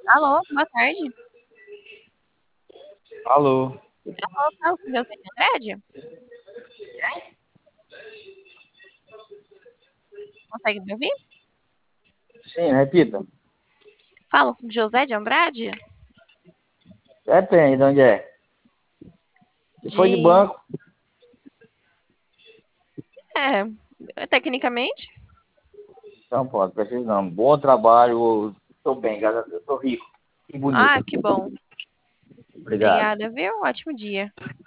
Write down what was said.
Alô, boa tarde. Alô? Alô, fala com José de Andrade? Consegue me ouvir? Sim, repita. Falo com José de Andrade? Depende de onde é. Se for de De. banco, Tecnicamente. não pode, preciso não. Bom trabalho, estou bem, graças a Deus. Estou rico e bonito. Ah, que bom. Obrigado. Obrigada, viu? Ótimo dia.